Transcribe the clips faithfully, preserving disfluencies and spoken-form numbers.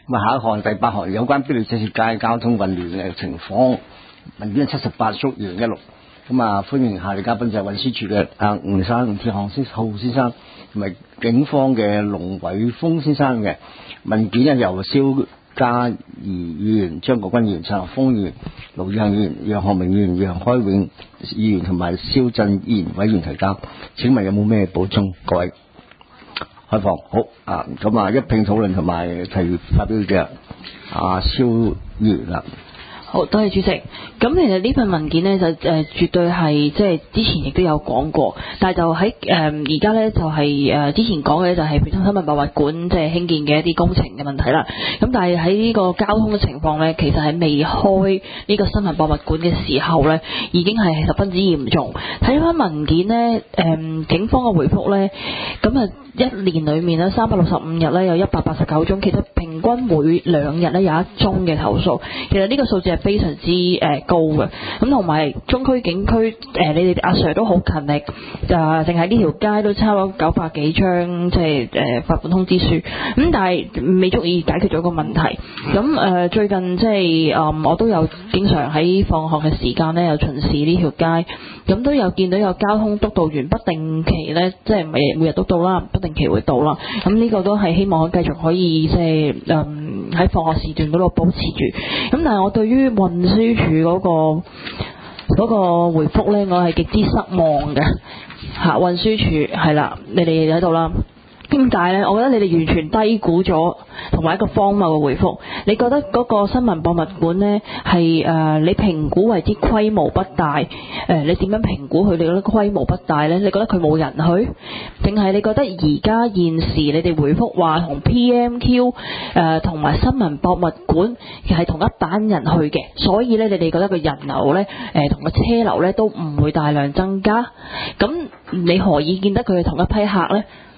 咁啊，下一項第八項有關必利社鐵街交通混亂嘅情況，文件七十八縮二零一六。咁啊，歡迎下列嘉賓就係運輸署嘅阿吳生吳鐵漢先浩先生，同埋警方嘅龍偉峰先生嘅文件咧，由蕭嘉怡議員、張國鈞議員、陳學鋒議員、盧宇恆議員、楊學明議員、楊開永議員同埋蕭振賢委員提交。請問有冇咩補充？各位開放好啊，咁啊一併討論同埋提發表嘅阿蕭議員啦。 好，多謝主席。咁其實呢份文件呢，就誒、呃、絕對係即係之前亦都有講過，但係就喺誒而家呢，就係、是、誒、呃、之前講嘅就係新聞博物館即係興建嘅一啲工程嘅問題啦。咁但係喺呢個交通嘅情況呢，其實係未開呢個新聞博物館嘅時候呢，已經係十分之嚴重。睇翻文件呢，誒、呃、警方嘅回覆呢，咁啊一年裡面呢，三百六十五日呢，有一百八十九宗，其實平均每兩日呢，有一宗嘅投訴。其實呢個數字係非常之誒、呃、高嘅，咁同埋中區警區誒、呃，你哋阿 Sir 都好勤力，就淨係呢條街都差咗九百幾張即係誒罰款通知書，咁但係未足以解決咗個問題。咁誒、呃、最近即係誒我都有經常喺放學嘅時間咧，有巡視呢條街，咁都有見到有交通督導員不定期咧，即係每每日都到啦，不定期會到啦。咁呢個都係希望繼續可以即係誒喺放學時段嗰度保持住。咁但係我對於運輸署嗰個嗰個回覆咧，我係極之失望嘅嚇。運輸署係啦，你哋喺度啦。點解呢？我覺得你哋完全低估咗同埋一個荒謬嘅回覆。你覺得嗰個新聞博物館呢係誒、呃、你評估為之規模不大誒、呃？你點樣評估佢哋覺得規模不大呢？你覺得佢冇人去，定係你覺得而家現時你哋回覆話同 P M Q 誒同埋新聞博物館係同一班人去嘅，所以呢，你哋覺得個人流呢誒同個車流呢都唔會大量增加？咁你何以見得佢係同一批客呢？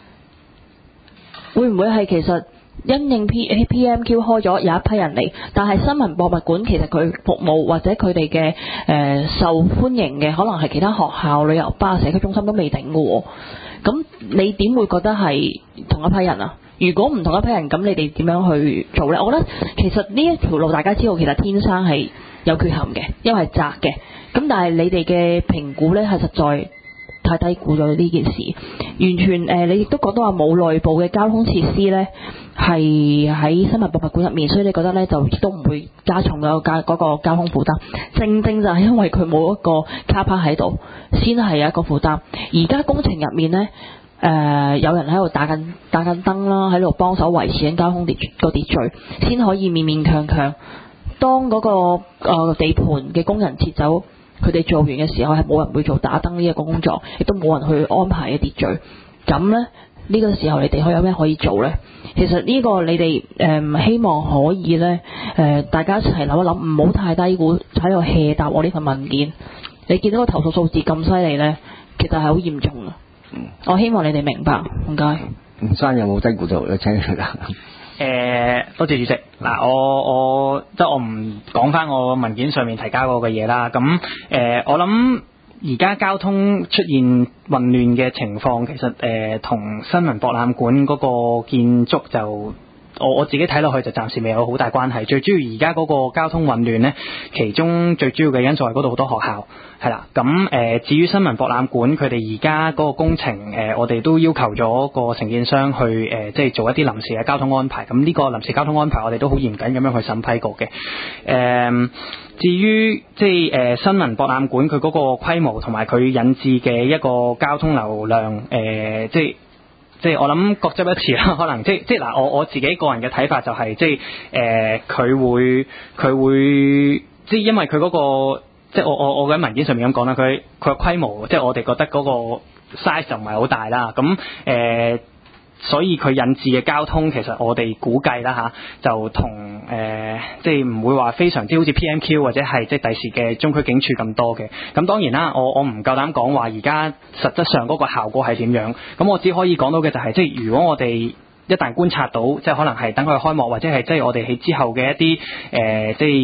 會唔會係其實因應 P P M Q 開咗有一批人嚟，但係新聞博物館其實佢服務或者佢哋嘅誒受歡迎嘅可能係其他學校、旅遊巴、社區中心都未定嘅喎。咁你點會覺得係同一批人啊？如果唔同一批人，咁你哋點樣去做呢？我覺得其實呢一條路大家知道其實天生係有缺陷嘅，因為係窄嘅。咁但係你哋嘅評估呢係實在太低估咗呢件事，完全誒、呃，你亦都講到話冇內部嘅交通設施呢，係喺新聞博物館入面，所以你覺得呢，就亦都唔會加重咗交嗰個交通負擔。正正就係因為佢冇一個卡巴喺度，先係有一個負擔。而家工程入面呢，誒、呃、有人喺度打緊打緊燈啦，喺度幫手維持緊交通秩個秩序，先可以勉勉強強。當嗰、那個、呃、地盤嘅工人撤走，佢哋做完嘅時候係冇人會做打燈呢一個工作，亦都冇人去安排嘅秩序。咁呢，呢、呢個時候你哋可以有咩可以做呢？其實呢個你哋誒、呃、希望可以呢，誒、呃、大家一齊諗一諗，唔好太低估喺度 hea 答我呢份文件。你見到個投訴數字咁犀利呢，其實係好嚴重嘅。我希望你哋明白。唔該。 吳生有冇低估到？你請佢啦。 誒、呃，多謝主席。嗱，我我即係我唔講翻我文件上面提交過嘅嘢啦。咁誒、呃，我諗而家交通出現混亂嘅情況，其實誒同、呃、新聞博覽館嗰個建築就我我自己睇落去就暫時未有好大關係。最主要而家嗰個交通混亂呢，其中最主要嘅因素係嗰度好多學校係啦。咁誒、呃，至於新聞博覽館佢哋而家嗰個工程誒、呃，我哋都要求咗個承建商去誒、呃，即係做一啲臨時嘅交通安排。咁呢個臨時交通安排，我哋都好嚴謹咁樣去審批過嘅。誒、呃，至於即係誒、呃、新聞博覽館佢嗰個規模同埋佢引致嘅一個交通流量，誒、呃，即係。即係我諗各執一詞啦，可能即係即係嗱，我我自己個人嘅睇法就係、是、即係誒佢會佢會即係因為佢嗰、那個即係我我我喺文件上面咁講啦，佢佢嘅規模即係我哋覺得嗰個 size 就唔係好大啦，咁誒。呃所以佢引致嘅交通，其實我哋估計啦吓，就同誒、呃、即係唔會話非常之好似 P M Q 或者係即係第時嘅中區警署咁多嘅。咁當然啦，我我唔夠膽講話而家實質上嗰個效果係點樣。咁我只可以講到嘅就係、是，即係如果我哋一旦觀察到，即係可能係等佢開幕或者係即係我哋喺之後嘅一啲誒、呃、即係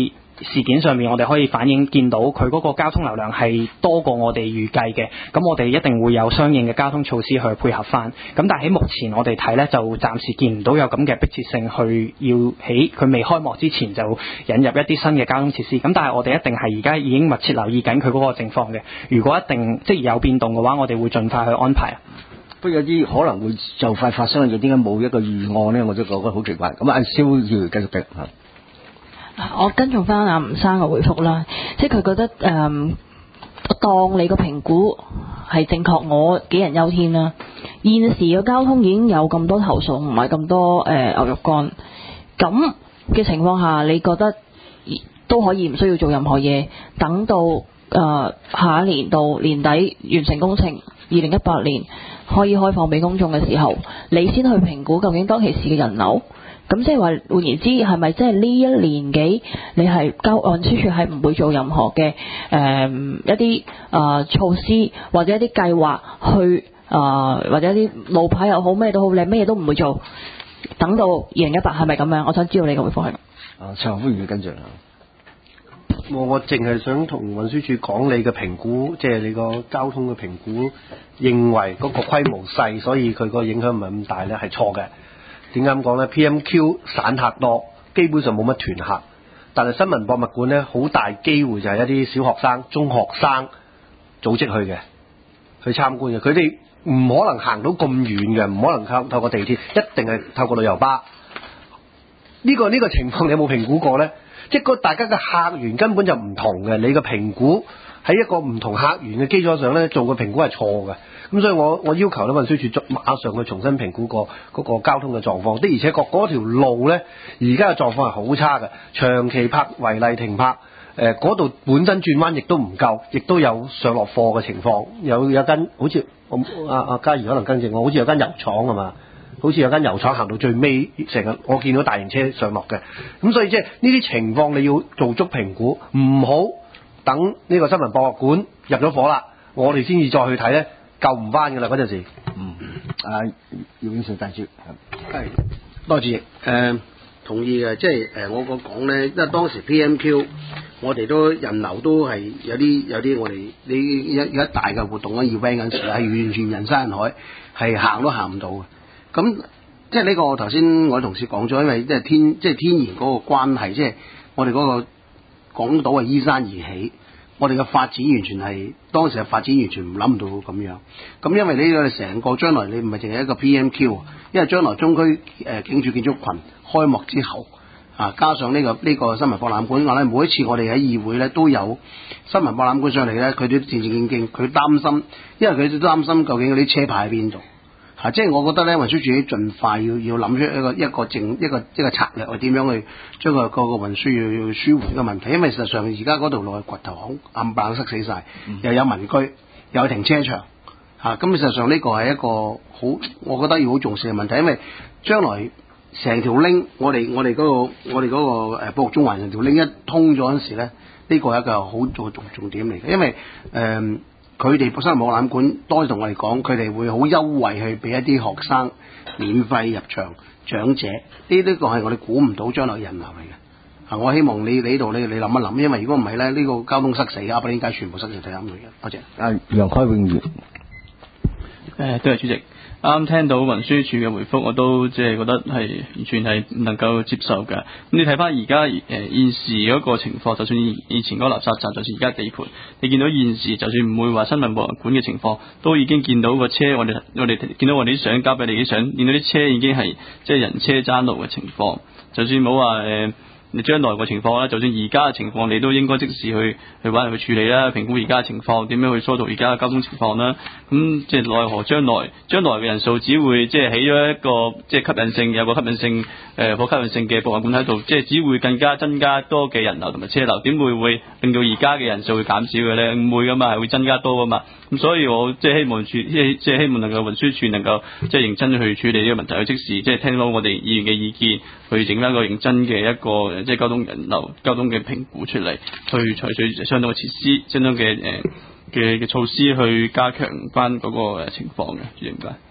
事件上面，我哋可以反映見到佢嗰個交通流量係多過我哋預計嘅，咁我哋一定會有相應嘅交通措施去配合翻。咁但係喺目前我哋睇呢，就暫時見唔到有咁嘅迫切性去要喺佢未開幕之前就引入一啲新嘅交通設施。咁但係我哋一定係而家已經密切留意緊佢嗰個情況嘅。如果一定即係有變動嘅話，我哋會盡快去安排。 不過有啲可能會就快發生嘅，點解冇一個預案呢？我都覺得好奇怪。咁阿蕭要繼續嘅。 我跟從翻阿吳生嘅回覆啦，即係佢覺得誒、嗯，當你個評估係正確，我杞人憂天啦。現時嘅交通已經有咁多投訴，唔係咁多誒、呃、牛肉乾，咁嘅情況下，你覺得都可以唔需要做任何嘢，等到誒、呃、下一年到年底完成工程，二零一八年可以開放俾公眾嘅時候，你先去評估究竟當其時嘅人流。咁即係話換言之，係咪即係呢一年幾你係交運輸署係唔會做任何嘅誒、呃、一啲啊、呃、措施或者一啲計劃去啊、呃、或者一啲路牌又好咩都好，你咩都唔會做，等到二零一八係咪咁樣？我想知道你嘅回覆係。 啊，陳歡迎跟住啦。 我我淨係想同運輸署講你嘅評估，即係你個交通嘅評估，認為嗰個規模細，所以佢個影響唔係咁大咧，係錯嘅。點解咁講呢？ P M Q 散客多，基本上冇乜團客，但係新聞博物館呢，好大機會就係一啲小學生、中學生組織去嘅，去參觀嘅。佢哋唔可能行到咁遠嘅，唔可能透透過地鐵，一定係透過旅遊巴。呢個呢個情況你有冇評估過呢？即係個大家嘅客源根本就唔同嘅，你嘅評估喺一個唔同客源嘅基礎上呢，做個評估係錯嘅。咁所以我我要求咧運輸署馬上去重新評估過嗰個交通嘅狀況。的而且確嗰條路呢，而家嘅狀況係好差嘅，長期泊違例停泊，誒嗰度本身轉彎亦都唔夠，亦都有上落貨嘅情況。有有間好似阿阿嘉怡可能更正我，好似有間油廠係嘛？好似有間油廠行到最尾，成日我見到大型車上落嘅。咁所以即係呢啲情況你要做足評估，唔好等呢個新聞博物館入咗伙啦，我哋先至再去睇呢。救唔翻㗎啦嗰陣時。 嗯，啊，姚永順大主係多謝誒、呃，同意嘅，即係誒、呃、我個講咧，因為當時 P M Q 我哋都人流都係有啲有啲我哋你一一大嘅活動啊 event 嗰陣時係完全人山人海，係行都行唔到嘅。咁即係呢個我頭先我同事講咗，因為即係天即係天然嗰個關係，即係我哋嗰個港島係依山而起。我哋嘅發展完全係當時嘅發展完全唔諗唔到咁樣，咁因為呢個成個將來你唔係淨係一個 P M Q， 因為將來中區誒警署建築群開幕之後啊，加上呢、這個呢、這個新聞博覽館，我咧每一次我哋喺議會咧都有新聞博覽館上嚟咧，佢都戰戰兢兢，佢擔心，因為佢都擔心究竟嗰啲車牌喺邊度。啊！即係我覺得咧，運輸署盡快要要諗出一個一個政一個一個策略，去點樣去將個個個運輸要要舒緩個問題。因為實際上而家嗰度路係掘頭巷，冚唪唥塞死晒，又有民居，又有停車場。嚇、啊！咁實際上呢個係一個好，我覺得要好重視嘅問題。因為將來成條 link，我哋我哋嗰個我哋嗰個誒寶谷中環成條 link 一通咗嗰陣時咧，呢、這個係一個好重重重點嚟嘅。因為誒。呃佢哋新聞博覽館多同我哋講，佢哋會好優惠去俾一啲學生免費入場，長者呢呢個係我哋估唔到將來人流嚟嘅。啊，我希望你你呢度你你諗一諗，因為如果唔係咧，呢、這個交通塞死，亞柏鏈街全部塞住睇啱佢嘅。多謝。啊， 楊開永業。 誒，多謝主席。啱啱聽到運輸署嘅回覆，我都即係覺得係完全係唔能夠接受㗎。咁你睇翻而家誒現時嗰個情況，就算以前嗰個垃圾站，就算而家地盤，你見到現時就算唔會話新聞博物館嘅情況，都已經見到個車，我哋我哋見到我哋啲相交俾你啲相，見到啲車已經係即係人車爭路嘅情況。就算冇話誒你將來個情況啦，就算而家嘅情況，你都應該即時去去揾人去處理啦，評估而家嘅情況，點樣去疏導而家嘅交通情況啦。咁即係奈何將來將來嘅人數只會即係起咗一個即係吸引性，有個吸引性誒好、呃、吸引性嘅博物館喺度，即係只會更加增加多嘅人流同埋車流，點會會令到而家嘅人數會減少嘅咧？唔會噶嘛，係會增加多噶嘛。咁所以我即係希望處即係即係希望能夠運輸署能夠即係認真去處理呢個問題，去即時即係聽到我哋議員嘅意見，去整翻個認真嘅一個即係交通人流交通嘅評估出嚟，去採取相當嘅設施、相當嘅誒嘅嘅措施去加強翻嗰個誒情況嘅。主席唔該。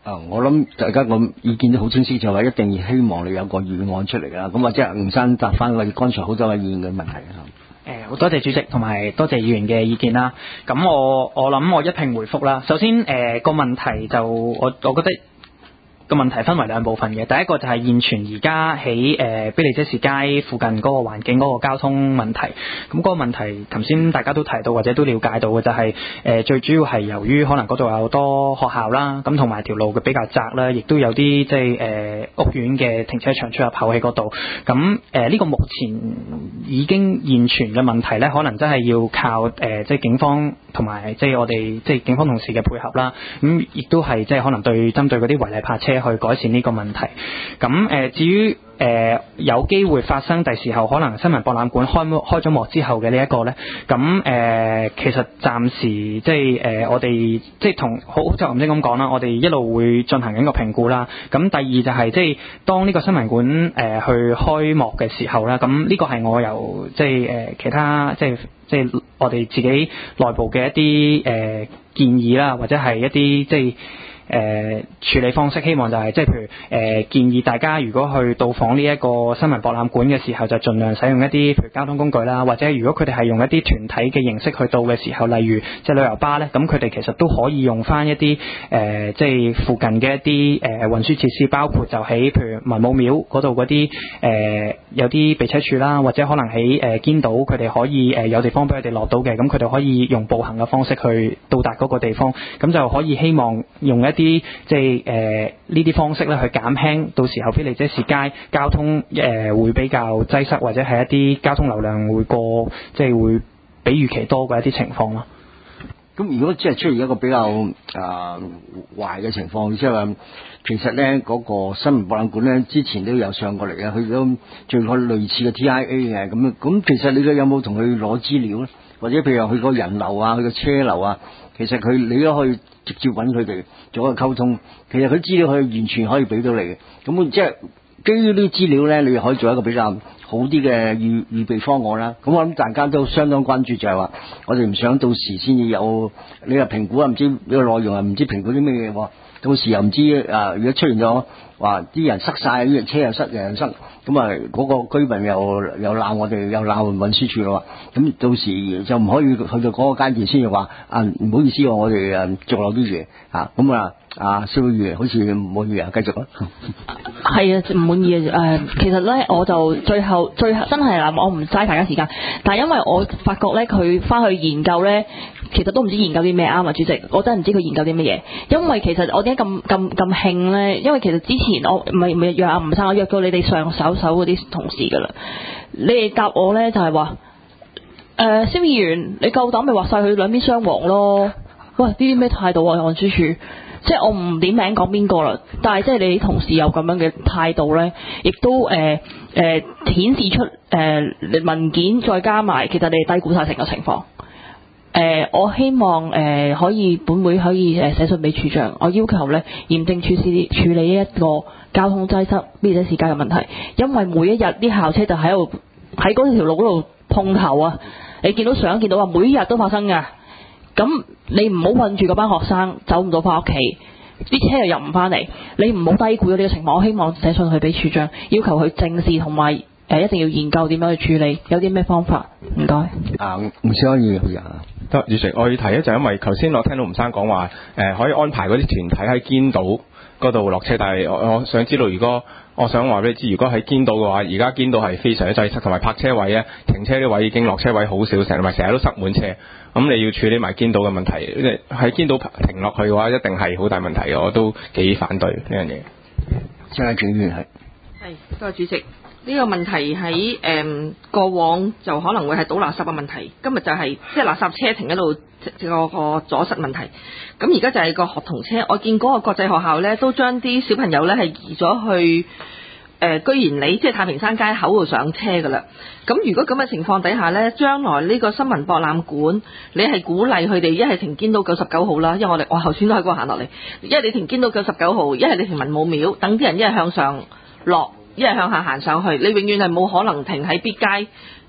啊，我諗大家個意見都好清晰，就係、是、一定要希望你有個預案出嚟啦。咁啊，即係吳生答翻我哋剛才好多位議員嘅問題啊。 誒，好多謝主席同埋多謝議員嘅意見啦。咁我我諗我一併回覆啦。首先誒個、呃、問題就我我覺得個問題分為兩部分嘅。第一個就係現存而家喺誒庇理遮士街附近嗰個環境嗰個交通問題。咁嗰個問題頭先大家都提到或者都了解到嘅就係、是、誒、呃、最主要係由於可能嗰度有多學校啦，咁同埋條路嘅比較窄啦，亦都有啲即係誒屋苑嘅停車場出入口喺嗰度。咁誒呢個目前已經現存嘅問題咧，可能真係要靠誒、呃、即係警方同埋即係我哋即係警方同事嘅配合啦。咁亦都係即係可能對針對嗰啲違例泊車去改善呢個問題。咁誒、呃、至於誒、呃、有機會發生第時候可能新聞博覽館開開咗幕之後嘅呢一個咧，咁誒、呃、其實暫時即係誒、呃、我哋即係同好就唔知咁講啦，我哋一路會進行緊個評估啦。咁第二就係、是、即係當呢個新聞館誒、呃、去開幕嘅時候啦，咁呢個係我由即係誒、呃、其他即係即係我哋自己內部嘅一啲誒、呃、建議啦，或者係一啲即係誒、呃、處理方式，希望就係即係譬如誒、呃、建議大家如果去到訪呢一個新聞博覽館嘅時候，就盡量使用一啲譬如交通工具啦，或者如果佢哋係用一啲團體嘅形式去到嘅時候，例如即係旅遊巴咧，咁佢哋其實都可以用翻一啲誒、呃、即係附近嘅一啲誒、呃、運輸設施，包括就喺譬如文武廟嗰度嗰啲誒有啲備車處啦，或者可能喺誒堅道佢哋可以誒、呃、有地方俾佢哋落到嘅，咁佢哋可以用步行嘅方式去到達嗰個地方，咁就可以希望用一啲即係誒呢啲方式咧去減輕到時候庇理遮士街交通誒、呃、會比較擠塞，或者係一啲交通流量會過即係會比預期多嘅一啲情況咯。 咁如果即係出現一個比較啊壞嘅情況，即係話其實咧嗰、那個新聞博覽館咧之前都有上過嚟嘅，佢都做過類似嘅 T I A 嘅咁樣。咁其實你嘅有冇同佢攞資料咧？或者譬如話佢個人流啊，佢個車流啊，其實佢你都可以直接揾佢哋做一個溝通。其實佢資料佢完全可以俾到你嘅。咁即係基於呢啲資料咧，你可以做一個比較好啲嘅預預備方案啦。咁我諗大家都相當關注就係話，我哋唔想到時先至有你話評估啊，唔知呢個內容啊，唔知評估啲咩嘢喎。到時又唔知啊，如果出現咗話啲人塞晒，啲車又塞，人又塞，咁啊嗰個居民又又鬧我哋，又鬧運輸署咯。咁到時就唔可以去到嗰個階段先至話啊，唔好意思，我哋誒做漏啲嘢嚇。咁啊啊，蕭議員好似唔滿意啊，繼續啊。 係啊，唔滿意啊！誒、呃，其實咧，我就最後最後真係啦，我唔嘥大家時間，但係因為我發覺咧，佢翻去研究咧，其實都唔知研究啲咩啱啊，主席，我真係唔知佢研究啲乜嘢。因為其實我點解咁咁咁興咧？因為其實之前我唔係唔係約阿吳生，我約到你哋上手手嗰啲同事噶啦，你哋答我咧就係話，誒，蕭議員，你夠膽咪話晒佢兩邊雙黃咯？喂，呢啲咩態度啊？運輸署？即係我唔點名講邊個啦，但係即係你同事有咁樣嘅態度咧，亦都誒誒、呃呃、顯示出誒、呃、文件再加埋，其實你哋低估晒成個情況。誒、呃，我希望誒、呃、可以本會可以誒寫信俾處長，我要求咧嚴正處事處理呢一個交通擠塞庇理遮士街嘅問題，因為每一日啲校車就喺度喺嗰條路嗰度碰頭啊！你見到相見到啊，每日都發生㗎。咁你唔好困住嗰班學生走唔到翻屋企，啲車又入唔翻嚟，你唔好低估咗呢個情況。我希望寫信去俾處長，要求佢正視同埋誒一定要研究點樣去處理，有啲咩方法？唔該。啊， 唔需要去啊。 得，主席，我要提咧就因為頭先我聽到吳生講話誒可以安排嗰啲團體喺堅道嗰度落車，但係我我想知道，如果我想話俾你知，如果喺堅道嘅話，而家堅道係非常之擠塞，同埋泊車位咧，停車啲位已經落車位好少，成日咪成日都塞滿車。咁你要處理埋堅道嘅問題，即係喺堅道停落去嘅話，一定係好大問題嘅，我都幾反對呢樣嘢。 張警員係係，多謝主席。呢、這個問題喺誒、嗯、過往就可能會係倒垃圾嘅問題，今日就係即係垃圾車停喺度個個阻塞問題。咁而家就係個學童車，我見嗰個國際學校咧都將啲小朋友咧係移咗去誒、呃、居然里，即係太平山街口度上車噶啦。咁如果咁嘅情況底下咧，將來呢個新聞博覽館，你係鼓勵佢哋一係停堅道九十九號啦，因為我哋我頭先都喺嗰度行落嚟，一係你停堅道九十九號，一係你停文武廟，等啲人一係向上落，一係向下行上去，你永遠係冇可能停喺必街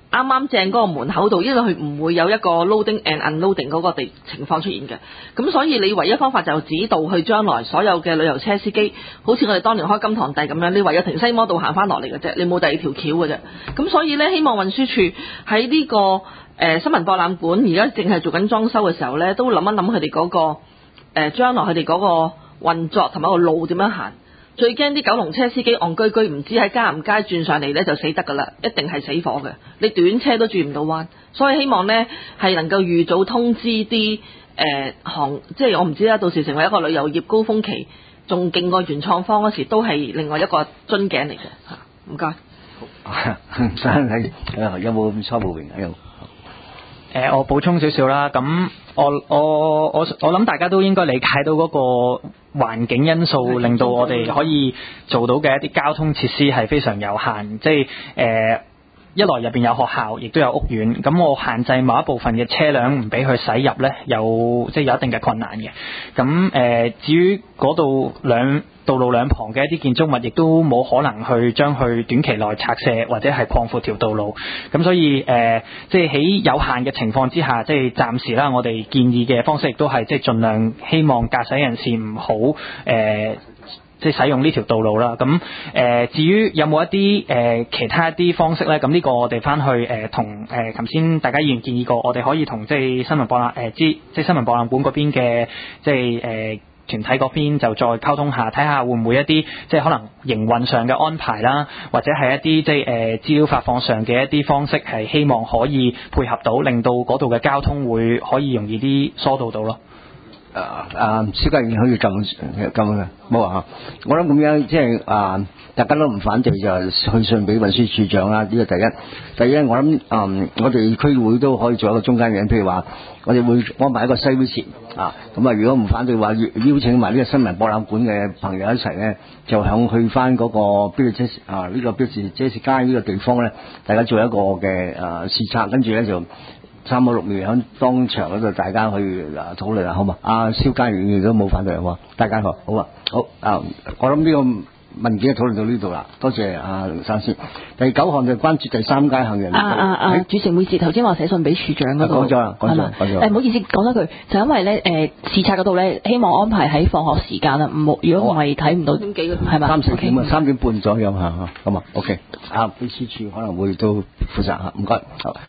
啱啱正嗰個門口度，因為佢唔會有一個 loading and unloading 嗰個地情況出現嘅。咁所以你唯一方法就指導去將來所有嘅旅遊車司機，好似我哋當年開金堂地咁樣，你唯有停西摩道行翻落嚟嘅啫，你冇第二條橋嘅啫。咁所以呢，希望運輸署喺呢個誒、呃、新聞博覽館而家淨係做緊裝修嘅時候呢，都諗一諗佢哋嗰個誒將來佢哋嗰個運作同埋個路點樣行。最驚啲九龍車司機戇居居，唔知喺加唔街轉上嚟呢就死得㗎啦，一定係死火嘅。你短車都轉唔到彎，所以希望呢係能夠預早通知啲誒、呃、行，即係我唔知啦，到時成為一個旅遊業高峰期，仲勁過原創方嗰時，都係另外一個樽頸嚟嘅嚇。唔該。 唔使睇有冇咁初步評喺度？ 誒，我補充少少啦。咁我我我我諗大家都應該理解到嗰個環境因素，令到我哋可以做到嘅一啲交通設施係非常有限。即係誒，一來入邊有學校，亦都有屋苑。咁我限制某一部分嘅車輛唔俾佢駛入呢，有即係有一定嘅困難嘅。咁誒，至於嗰度兩道路兩旁嘅一啲建築物，亦都冇可能去將佢短期內拆卸或者係擴闊條道路。咁所以誒、呃，即係喺有限嘅情況之下，即係暫時啦，我哋建議嘅方式亦都係即係盡量希望駕駛人士唔好誒，即係使用呢條道路啦。咁誒、呃，至於有冇一啲誒、呃、其他一啲方式咧？咁呢個我哋翻去誒同誒頭先大家議員建議過，我哋可以同即係新聞博覽誒即即係新聞博覽館嗰邊嘅即係誒。呃團體嗰邊就再溝通下，睇下會唔會一啲即係可能營運上嘅安排啦，或者係一啲即係誒資料發放上嘅一啲方式，係希望可以配合到，令到嗰度嘅交通會可以容易啲疏導到咯。 誒誒，蕭家燕可以咁咁嘅冇啊！我諗咁樣即係啊，大家都唔反對就去信俾運輸署長啦。呢個第一，第一我諗嗯，我哋區會都可以做一個中間人，譬如話我哋會安排一個西會前啊，咁啊如果唔反對嘅話，邀請埋呢個新聞博覽館嘅朋友一齊咧，就響去翻嗰個標誌車啊呢個標誌遮士街呢個地方咧，大家做一個嘅誒視察，跟住咧就三五六月喺當場嗰度，大家去啊討論啊，好嘛？阿蕭家燕亦都冇反對喎，大家好，好啊，好啊，我諗呢個文件討論到呢度啦，多謝阿梁生先。第九項就關注第三階行人。 啊啊啊！主席，唔好意思，頭先話寫信俾處長嗰度。 講咗啦，講咗，講咗。 誒，唔好意思，講多句，就因為咧誒視察嗰度咧，希望安排喺放學時間啦，唔好如果唔係睇唔到，點幾個係嘛？ 三四點啊，三點半左右嚇嚇，咁啊 OK。啊，秘書處可能會都負責嚇，唔該。好。